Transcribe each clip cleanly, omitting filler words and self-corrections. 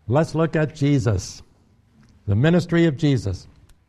Let's look at Jesus, the ministry of Jesus.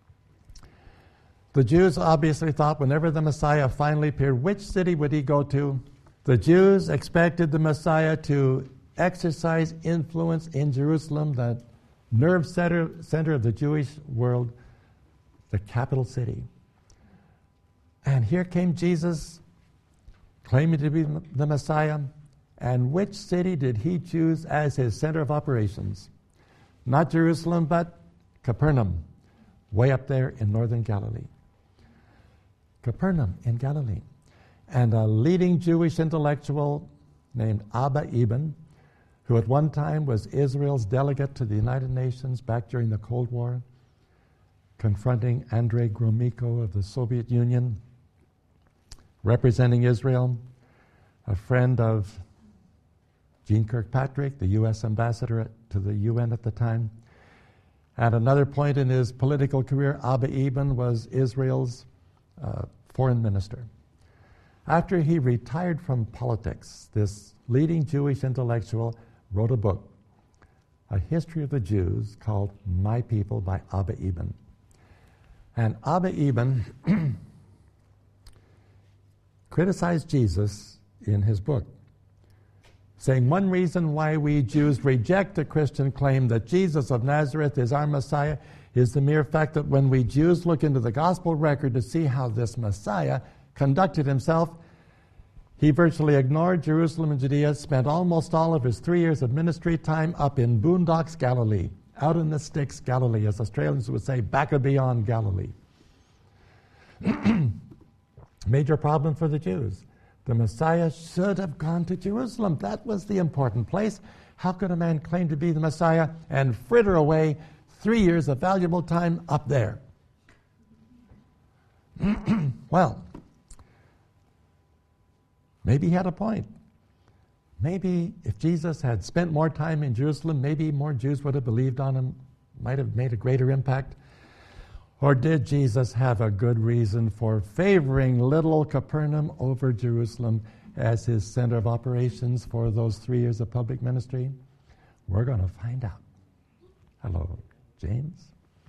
The Jews obviously thought whenever the Messiah finally appeared, which city would he go to? The Jews expected the Messiah to exercise influence in Jerusalem, the nerve center of the Jewish world, the capital city. And here came Jesus, claiming to be the Messiah. And which city did he choose as his center of operations? Not Jerusalem, but Capernaum, way up there in northern Galilee. Capernaum in Galilee. And a leading Jewish intellectual named Abba Eban, who at one time was Israel's delegate to the United Nations back during the Cold War, confronting Andrei Gromyko of the Soviet Union, representing Israel, a friend of Jeane Kirkpatrick, the U.S. ambassador to the UN at the time. At another point in his political career, Abba Eban was Israel's foreign minister. After he retired from politics, this leading Jewish intellectual wrote a book, A History of the Jews, called My People by Abba Eban. And Abba Eban criticized Jesus in his book, saying one reason why we Jews reject the Christian claim that Jesus of Nazareth is our Messiah is the mere fact that when we Jews look into the gospel record to see how this Messiah conducted himself, he virtually ignored Jerusalem and Judea, spent almost all of his 3 years of ministry time up in Boondocks, Galilee, out in the sticks, Galilee, as Australians would say, back or beyond Galilee. Major problem for the Jews. The Messiah should have gone to Jerusalem. That was the important place. How could a man claim to be the Messiah and fritter away 3 years of valuable time up there? Well, maybe he had a point. Maybe if Jesus had spent more time in Jerusalem, maybe more Jews would have believed on him, might have made a greater impact. Or did Jesus have a good reason for favoring little Capernaum over Jerusalem as his center of operations for those 3 years of public ministry? We're going to find out. Hello, James.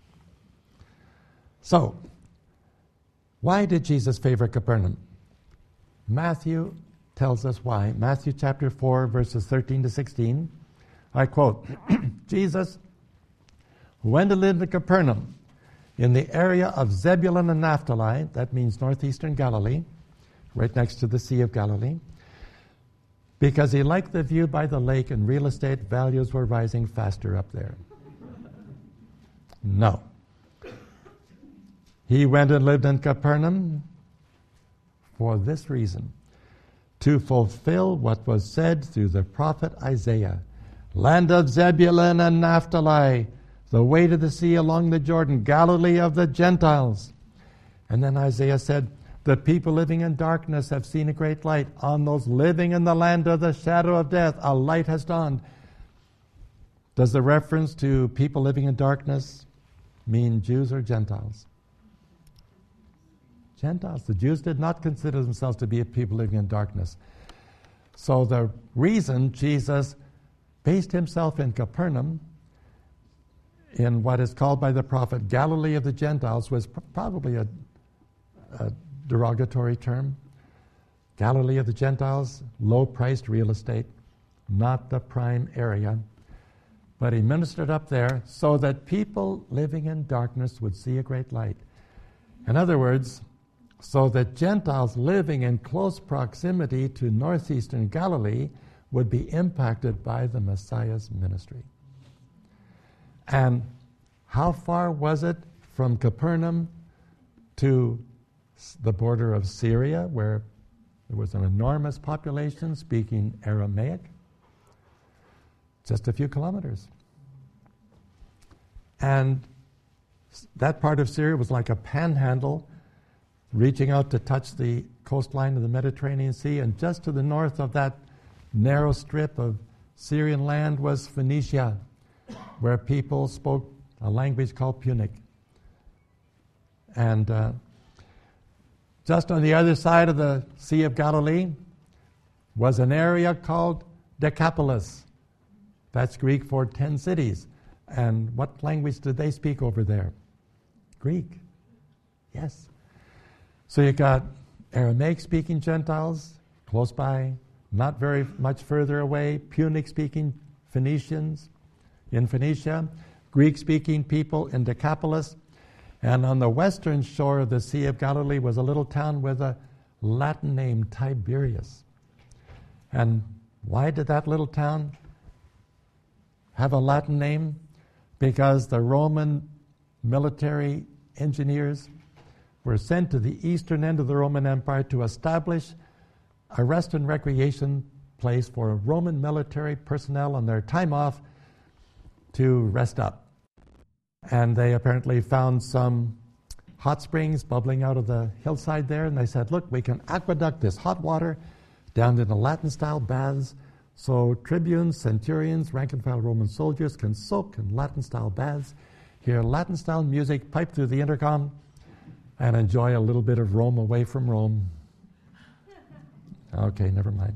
So, why did Jesus favor Capernaum? Matthew tells us why. Matthew chapter 4, verses 13 to 16. I quote, Jesus went to live in Capernaum, in the area of Zebulun and Naphtali, that means northeastern Galilee, right next to the Sea of Galilee, because he liked the view by the lake and real estate values were rising faster up there. No. He went and lived in Capernaum for this reason, to fulfill what was said through the prophet Isaiah, land of Zebulun and Naphtali, the way to the sea along the Jordan, Galilee of the Gentiles. And then Isaiah said, the people living in darkness have seen a great light. On those living in the land of the shadow of death, a light has dawned. Does the reference to people living in darkness mean Jews or Gentiles? Gentiles. The Jews did not consider themselves to be a people living in darkness. So the reason Jesus based himself in Capernaum, in what is called by the prophet Galilee of the Gentiles, was probably a derogatory term. Galilee of the Gentiles, low-priced real estate, not the prime area. But he ministered up there so that people living in darkness would see a great light. In other words, so that Gentiles living in close proximity to northeastern Galilee would be impacted by the Messiah's ministry. And how far was it from Capernaum to the border of Syria, where there was an enormous population speaking Aramaic? Just a few kilometers. And that part of Syria was like a panhandle reaching out to touch the coastline of the Mediterranean Sea, and just to the north of that narrow strip of Syrian land was Phoenicia, where people spoke a language called Punic. And just on the other side of the Sea of Galilee was an area called Decapolis, That's Greek for 10 cities. And what language did they speak over there? Greek. Yes. So you got Aramaic-speaking Gentiles close by, not very much further away, Punic-speaking Phoenicians in Phoenicia, Greek-speaking people in Decapolis, and on the western shore of the Sea of Galilee was a little town with a Latin name, Tiberias. And why did that little town have a Latin name? Because the Roman military engineers were sent to the eastern end of the Roman Empire to establish a rest and recreation place for Roman military personnel on their time off to rest up. And they apparently found some hot springs bubbling out of the hillside there, and they said, look, we can aqueduct this hot water down into Latin-style baths so tribunes, centurions, rank-and-file Roman soldiers can soak in Latin-style baths, hear Latin-style music piped through the intercom, and enjoy a little bit of Rome away from Rome. Okay, never mind.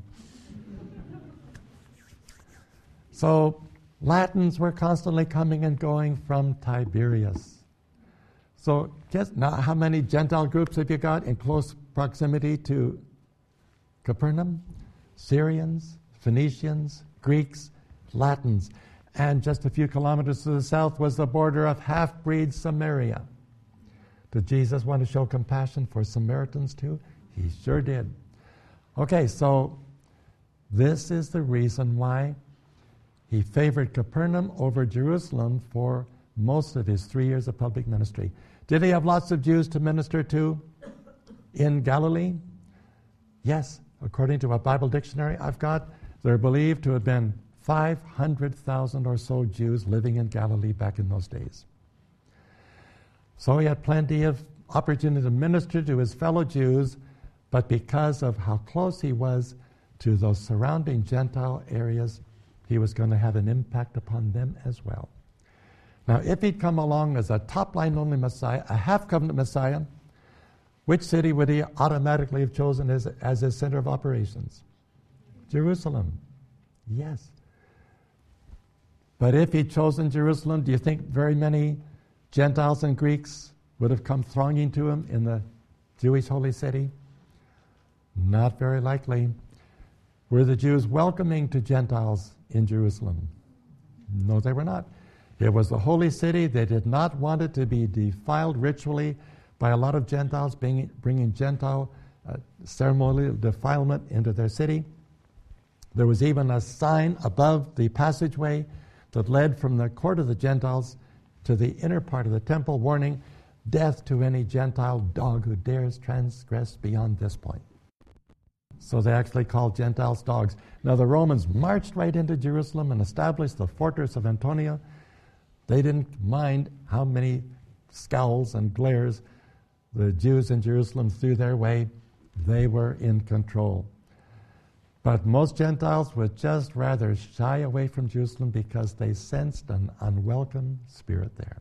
So Latins were constantly coming and going from Tiberias. So guess now how many Gentile groups have you got in close proximity to Capernaum? Syrians, Phoenicians, Greeks, Latins. And just a few kilometers to the south was the border of half-breed Samaria. Did Jesus want to show compassion for Samaritans too? He sure did. Okay, so this is the reason why he favored Capernaum over Jerusalem for most of his 3 years of public ministry. Did he have lots of Jews to minister to in Galilee? Yes, according to a Bible dictionary I've got, there are believed to have been 500,000 or so Jews living in Galilee back in those days. So he had plenty of opportunity to minister to his fellow Jews, but because of how close he was to those surrounding Gentile areas, he was going to have an impact upon them as well. Now, if he'd come along as a top-line only Messiah, a half-covenant Messiah, which city would he automatically have chosen as his center of operations? Jerusalem. Yes. But if he'd chosen Jerusalem, do you think very many Gentiles and Greeks would have come thronging to him in the Jewish holy city? Not very likely. Were the Jews welcoming to Gentiles in Jerusalem? No, they were not. It was the holy city. They did not want it to be defiled ritually by a lot of Gentiles, bringing Gentile ceremonial defilement into their city. There was even a sign above the passageway that led from the court of the Gentiles to the inner part of the temple, warning, death to any Gentile dog who dares transgress beyond this point. So they actually called Gentiles dogs. Now the Romans marched right into Jerusalem and established the fortress of Antonia. They didn't mind how many scowls and glares the Jews in Jerusalem threw their way. They were in control. But most Gentiles would just rather shy away from Jerusalem because they sensed an unwelcome spirit there.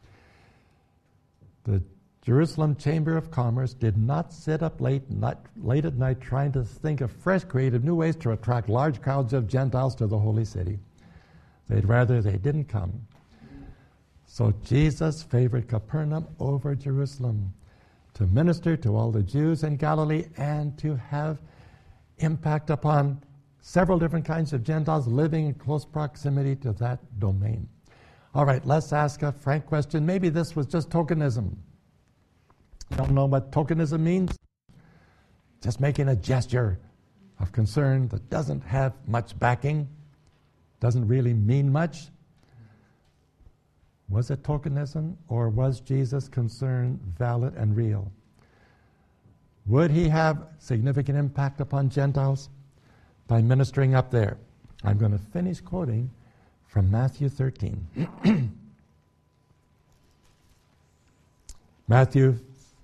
The Jerusalem Chamber of Commerce did not sit up late at night trying to think of fresh, creative new ways to attract large crowds of Gentiles to the holy city. They'd rather they didn't come. So Jesus favored Capernaum over Jerusalem to minister to all the Jews in Galilee and to have impact upon several different kinds of Gentiles living in close proximity to that domain. All right, let's ask a frank question. Maybe this was just tokenism. You don't know what tokenism means? Just making a gesture of concern that doesn't have much backing, doesn't really mean much. Was it tokenism, or was Jesus' concern valid and real? Would he have significant impact upon Gentiles by ministering up there? I'm going to finish quoting from Matthew 13. Matthew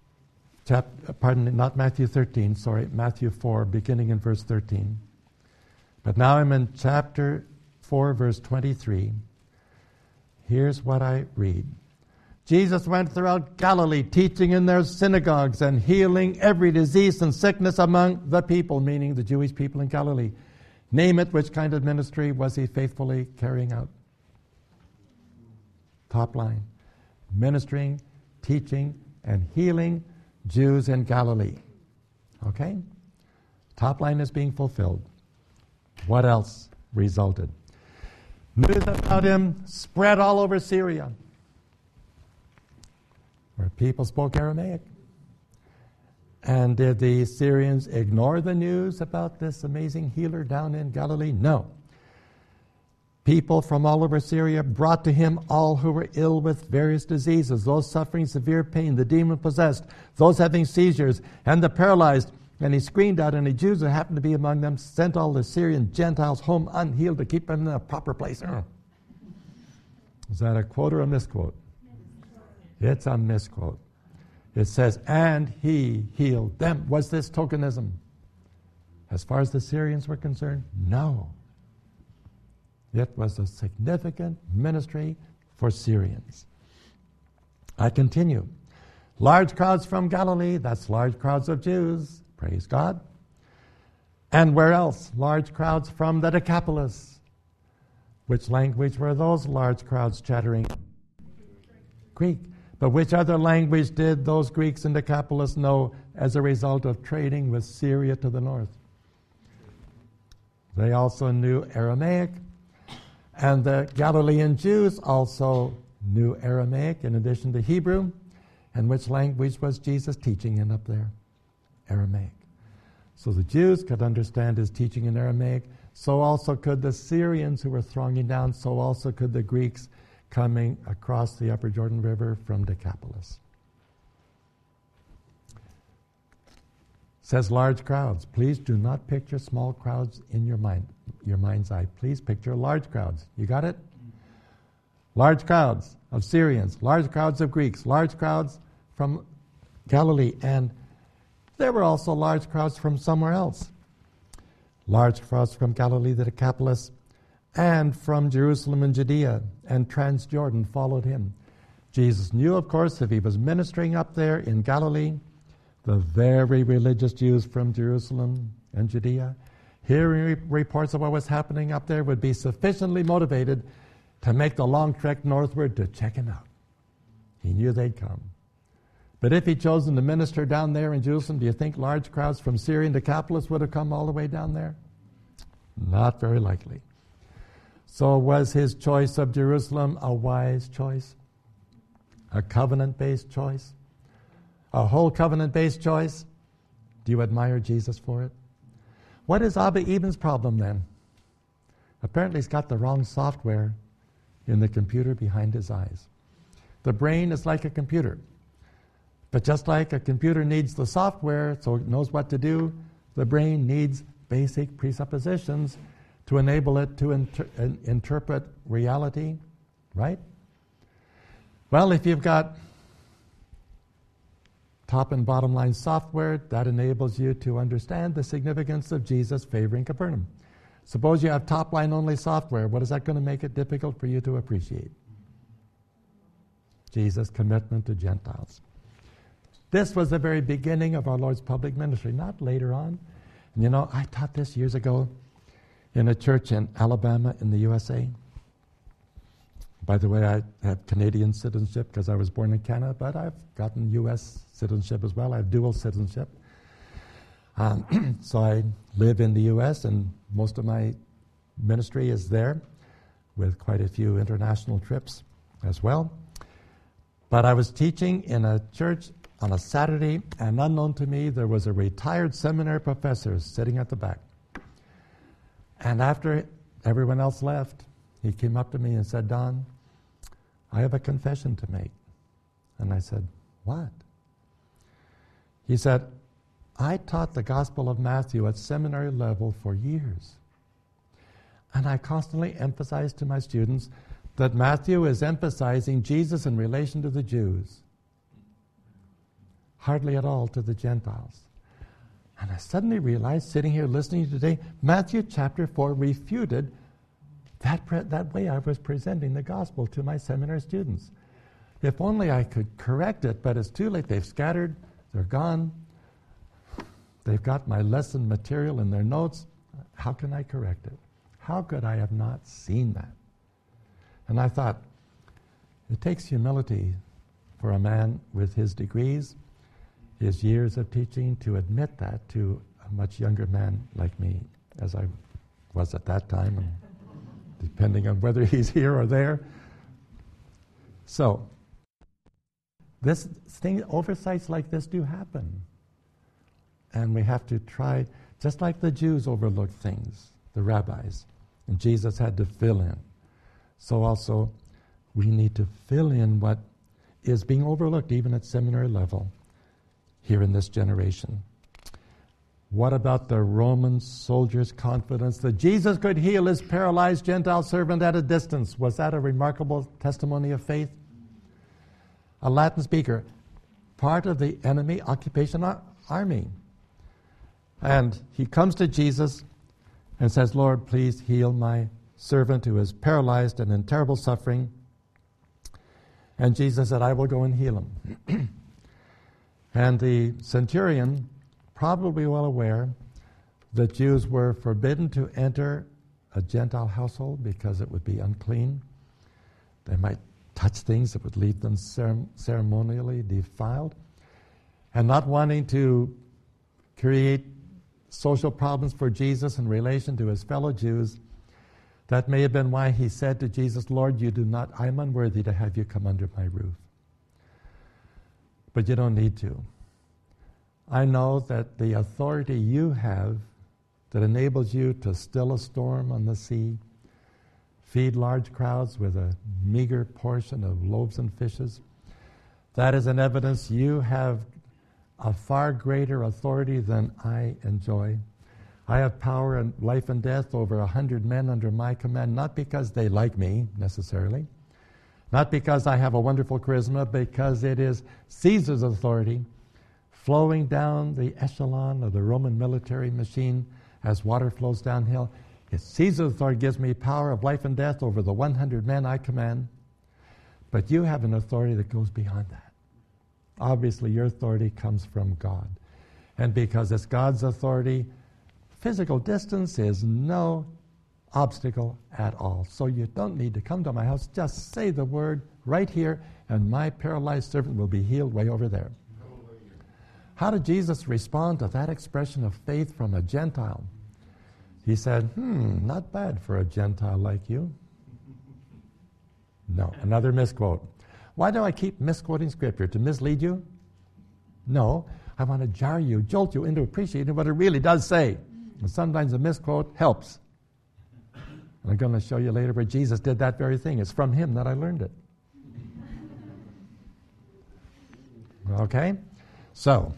4, beginning in verse 13. But now I'm in chapter 4, verse 23. Here's what I read. Jesus went throughout Galilee, teaching in their synagogues and healing every disease and sickness among the people, meaning the Jewish people in Galilee. Name it, which kind of ministry was he faithfully carrying out? Top line. Ministering, teaching, and healing Jews in Galilee. Okay? Top line is being fulfilled. What else resulted? News about him spread all over Syria, where people spoke Aramaic. And did the Syrians ignore the news about this amazing healer down in Galilee? No. People from all over Syria brought to him all who were ill with various diseases, those suffering severe pain, the demon-possessed, those having seizures, and the paralyzed. And he screamed out, and the Jews who happened to be among them sent all the Syrian Gentiles home unhealed to keep them in a proper place. Is that a quote or a misquote? It's a misquote. It says, and he healed them. Was this tokenism? As far as the Syrians were concerned, no. It was a significant ministry for Syrians. I continue. Large crowds from Galilee, that's large crowds of Jews. Praise God. And where else? Large crowds from the Decapolis. Which language were those large crowds chattering? Greek. But which other language did those Greeks in Decapolis know as a result of trading with Syria to the north? They also knew Aramaic. And the Galilean Jews also knew Aramaic in addition to Hebrew. And which language was Jesus teaching in up there? Aramaic. So the Jews could understand his teaching in Aramaic. So also could the Syrians who were thronging down. So also could the Greeks coming across the upper Jordan River from Decapolis. Says large crowds. Please do not picture small crowds in your mind's eye. Please picture large crowds. You got it? Large crowds of Syrians, large crowds of Greeks, large crowds from Galilee, and there were also large crowds from somewhere else. Large crowds from Galilee, the Decapolis, and from Jerusalem and Judea and Transjordan followed him. Jesus knew, of course, if he was ministering up there in Galilee, the very religious Jews from Jerusalem and Judea, hearing reports of what was happening up there, would be sufficiently motivated to make the long trek northward to check him out. He knew they'd come. But if he'd chosen to minister down there in Jerusalem, do you think large crowds from Syria and Decapolis would have come all the way down there? Not very likely. So was his choice of Jerusalem a wise choice? A covenant-based choice? A whole covenant-based choice? Do you admire Jesus for it? What is Abba Eben's problem then? Apparently he's got the wrong software in the computer behind his eyes. The brain is like a computer. But just like a computer needs the software so it knows what to do, the brain needs basic presuppositions to enable it to interpret reality, right? Well, if you've got top and bottom line software, that enables you to understand the significance of Jesus favoring Capernaum. Suppose you have top line only software, what is that going to make it difficult for you to appreciate? Jesus' commitment to Gentiles. This was the very beginning of our Lord's public ministry, not later on. And you know, I taught this years ago in a church in Alabama in the USA. By the way, I have Canadian citizenship because I was born in Canada, but I've gotten U.S. citizenship as well. I have dual citizenship. So I live in the U.S. and most of my ministry is there with quite a few international trips as well. But I was teaching in a church on a Saturday, and unknown to me, there was a retired seminary professor sitting at the back. And after everyone else left, he came up to me and said, "Don, I have a confession to make." And I said, "What?" He said, "I taught the Gospel of Matthew at seminary level for years. And I constantly emphasized to my students that Matthew is emphasizing Jesus in relation to the Jews, hardly at all to the Gentiles. And I suddenly realized, sitting here listening today, Matthew chapter 4 refuted that way I was presenting the gospel to my seminary students. If only I could correct it, but it's too late. They've scattered, they're gone. They've got my lesson material in their notes. How can I correct it? How could I have not seen that? And I thought, it takes humility for a man with his degrees, his years of teaching, to admit that to a much younger man like me, as I was at that time, and depending on whether he's here or there. So, oversights like this do happen. And we have to try, just like the Jews overlooked things, the rabbis, and Jesus had to fill in. So also, we need to fill in what is being overlooked, even at seminary level, here in this generation. What about the Roman soldier's confidence that Jesus could heal his paralyzed Gentile servant at a distance? Was that a remarkable testimony of faith? A Latin speaker, part of the enemy occupation army. And he comes to Jesus and says, Lord, please heal my servant who is paralyzed and in terrible suffering. And Jesus said, I will go and heal him. And the centurion, probably well aware that Jews were forbidden to enter a Gentile household because it would be unclean. They might touch things that would leave them ceremonially defiled. And not wanting to create social problems for Jesus in relation to his fellow Jews, that may have been why he said to Jesus, Lord, I'm unworthy to have you come under my roof. But you don't need to. I know that the authority you have that enables you to still a storm on the sea, feed large crowds with a meager portion of loaves and fishes, that is an evidence you have a far greater authority than I enjoy. I have power in life and death over 100 men under my command, not because they like me necessarily, not because I have a wonderful charisma, because it is Caesar's authority flowing down the echelon of the Roman military machine as water flows downhill. It's Caesar's authority gives me power of life and death over the 100 men I command. But you have an authority that goes beyond that. Obviously, your authority comes from God. And because it's God's authority, physical distance is no obstacle at all. So you don't need to come to my house. Just say the word right here, and my paralyzed servant will be healed way over there. How did Jesus respond to that expression of faith from a Gentile? He said, not bad for a Gentile like you. No, another misquote. Why do I keep misquoting Scripture? To mislead you? No, I want to jar you, jolt you into appreciating what it really does say. And sometimes a misquote helps. And I'm going to show you later where Jesus did that very thing. It's from him that I learned it. Okay? So,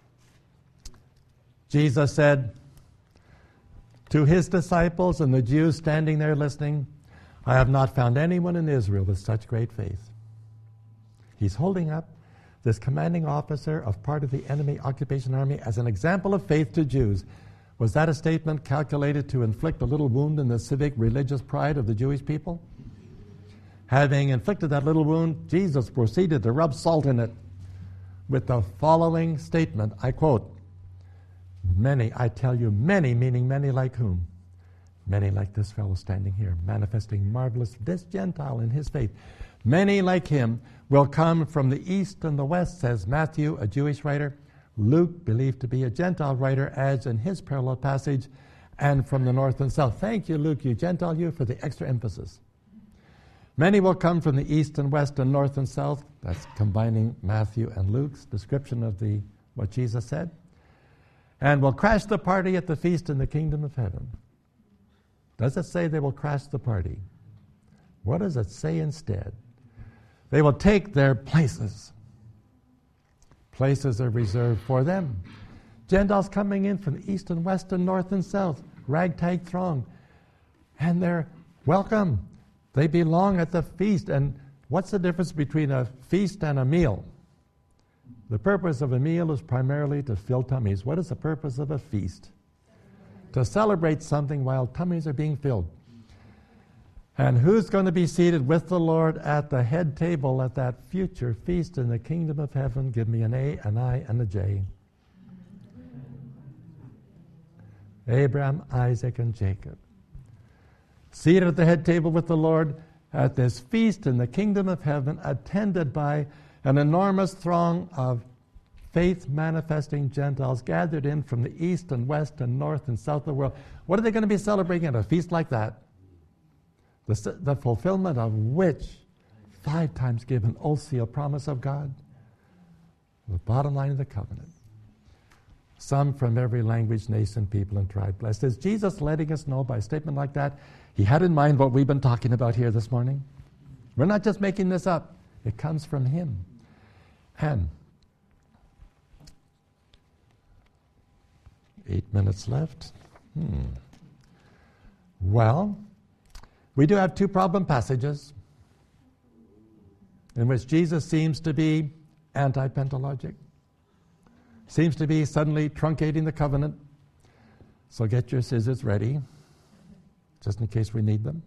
Jesus said to his disciples and the Jews standing there listening, I have not found anyone in Israel with such great faith. He's holding up this commanding officer of part of the enemy occupation army as an example of faith to Jews. Was that a statement calculated to inflict a little wound in the civic religious pride of the Jewish people? Having inflicted that little wound, Jesus proceeded to rub salt in it with the following statement, I quote, many, I tell you, many, meaning many like whom? Many like this fellow standing here, manifesting marvelous, this Gentile in his faith. Many like him will come from the east and the west, says Matthew, a Jewish writer. Luke, believed to be a Gentile writer, adds in his parallel passage, and from the north and south. Thank you, Luke, you Gentile, you, for the extra emphasis. Many will come from the east and west and north and south. That's combining Matthew and Luke's description of what Jesus said. And will crash the party at the feast in the kingdom of heaven. Does it say they will crash the party? What does it say instead? They will take their places. Places are reserved for them. Gentiles coming in from the east and west and north and south, ragtag throng. And they're welcome. They belong at the feast. And what's the difference between a feast and a meal? The purpose of a meal is primarily to fill tummies. What is the purpose of a feast? To celebrate something while tummies are being filled. And who's going to be seated with the Lord at the head table at that future feast in the kingdom of heaven? Give me an A, an I, and a J. Abraham, Isaac, and Jacob. Seated at the head table with the Lord at this feast in the kingdom of heaven, attended by an enormous throng of faith-manifesting Gentiles gathered in from the east and west and north and south of the world. What are they going to be celebrating at a feast like that? The fulfillment of which 5 times given oath seal promise of God? The bottom line of the covenant. Some from every language, nation, people, and tribe blessed. Is Jesus letting us know by a statement like that he had in mind what we've been talking about here this morning? We're not just making this up. It comes from him. And 8 minutes left. Well, we do have 2 problem passages in which Jesus seems to be anti-pentalogic. Seems to be suddenly truncating the covenant. So get your scissors ready, just in case we need them.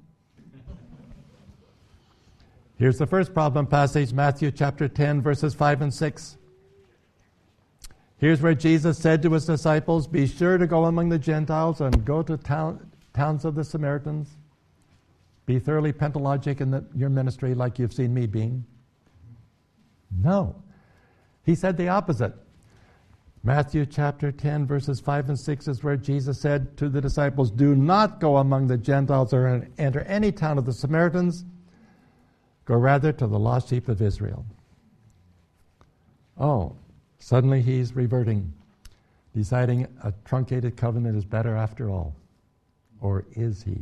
Here's the first problem passage, Matthew chapter 10, verses 5 and 6. Here's where Jesus said to his disciples, "Be sure to go among the Gentiles and go to towns of the Samaritans. Be thoroughly pentalogic in your ministry like you've seen me being." No. He said the opposite. Matthew chapter 10, verses 5 and 6 is where Jesus said to the disciples, "Do not go among the Gentiles or enter any town of the Samaritans. Go rather to the lost sheep of Israel." Oh, suddenly he's reverting, deciding a truncated covenant is better after all. Or is he?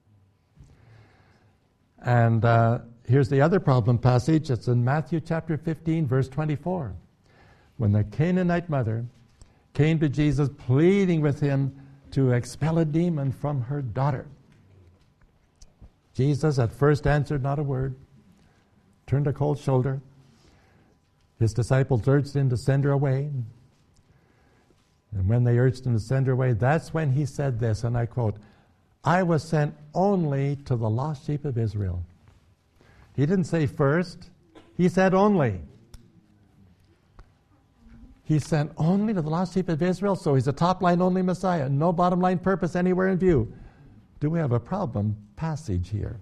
And here's the other problem passage. It's in Matthew chapter 15, verse 24. When the Canaanite mother came to Jesus pleading with him to expel a demon from her daughter. Jesus at first answered not a word, turned a cold shoulder. His disciples urged him to send her away. And when they urged him to send her away, that's when he said this, and I quote, "I was sent only to the lost sheep of Israel." He didn't say first, he said only. He's sent only to the lost sheep of Israel, so he's a top-line only Messiah. No bottom-line purpose anywhere in view. Do we have a problem passage here?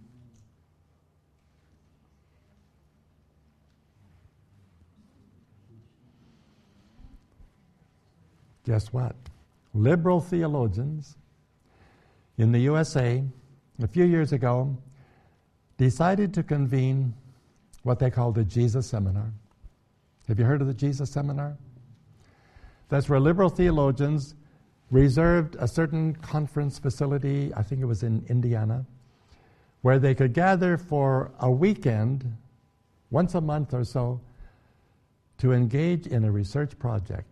Guess what? Liberal theologians in the USA a few years ago decided to convene what they called the Jesus Seminar. Have you heard of the Jesus Seminar? That's where liberal theologians reserved a certain conference facility, I think it was in Indiana, where they could gather for a weekend, once a month or so, to engage in a research project.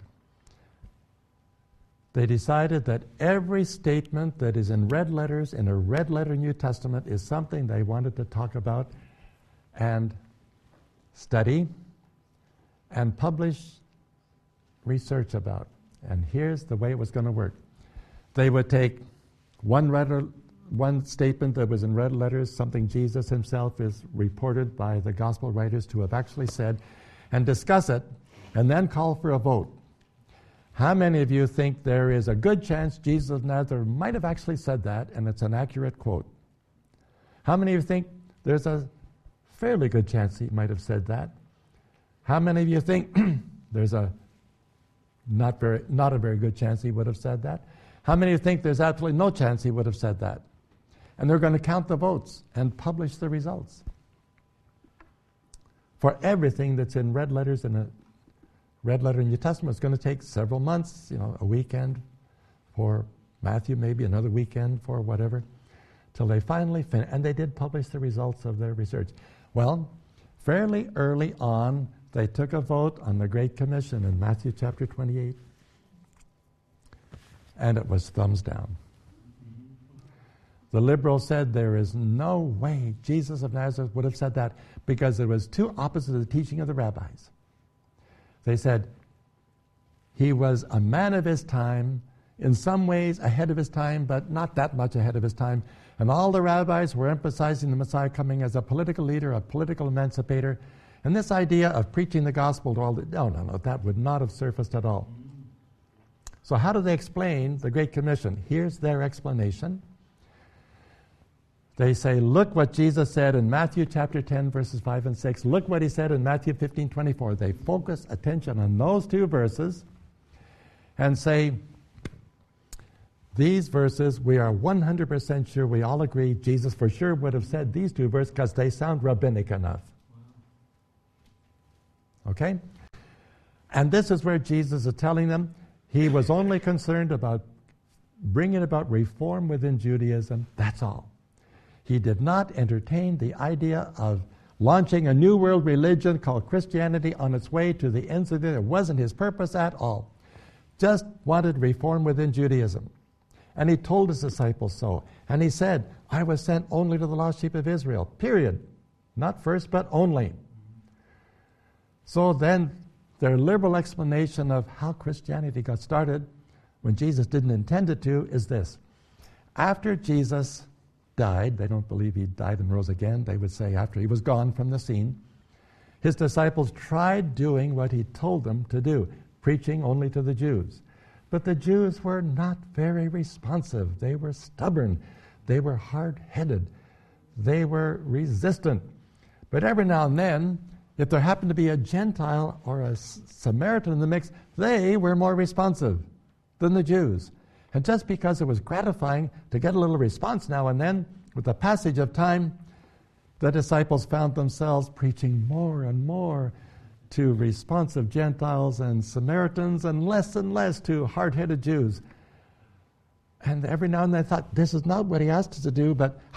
They decided that every statement that is in red letters in a red letter New Testament is something they wanted to talk about and study and publish research about. And here's the way it was going to work. They would take one statement that was in red letters, something Jesus himself is reported by the gospel writers to have actually said, and discuss it, and then call for a vote. How many of you think there is a good chance Jesus of Nazareth might have actually said that, and it's an accurate quote? How many of you think there's a fairly good chance he might have said that? How many of you think there's a not a very good chance he would have said that? How many of you think there's absolutely no chance he would have said that? And they're going to count the votes and publish the results for everything that's in red letters in a red letter New Testament. It's going to take several months, a weekend for Matthew, maybe another weekend for whatever, till they finally finish. And they did publish the results of their research. Well, fairly early on, they took a vote on the Great Commission in Matthew chapter 28. And it was thumbs down. The liberals said there is no way Jesus of Nazareth would have said that because it was too opposite of the teaching of the rabbis. They said he was a man of his time, in some ways ahead of his time, but not that much ahead of his time. And all the rabbis were emphasizing the Messiah coming as a political leader, a political emancipator. And this idea of preaching the gospel to all no, that would not have surfaced at all. So how do they explain the Great Commission? Here's their explanation. They say, look what Jesus said in Matthew chapter 10, verses 5 and 6. Look what he said in Matthew 15, 24. They focus attention on those two verses and say, these verses, we are 100% sure, we all agree, Jesus for sure would have said these two verses because they sound rabbinic enough. Okay? And this is where Jesus is telling them he was only concerned about bringing about reform within Judaism, that's all. He did not entertain the idea of launching a new world religion called Christianity on its way to the ends of the earth. It wasn't his purpose at all. Just wanted reform within Judaism. And he told his disciples so. And he said, I was sent only to the lost sheep of Israel, period. Not first, but only. So then, their liberal explanation of how Christianity got started, when Jesus didn't intend it to, is this. After Jesus died, they don't believe he died and rose again, they would say after he was gone from the scene, his disciples tried doing what he told them to do, preaching only to the Jews. But the Jews were not very responsive. They were stubborn. They were hard-headed. They were resistant. But every now and then, if there happened to be a Gentile or a Samaritan in the mix, they were more responsive than the Jews. And just because it was gratifying to get a little response now and then, with the passage of time, the disciples found themselves preaching more and more to responsive Gentiles and Samaritans and less to hard-headed Jews. And every now and then I thought, this is not what he asked us to do, but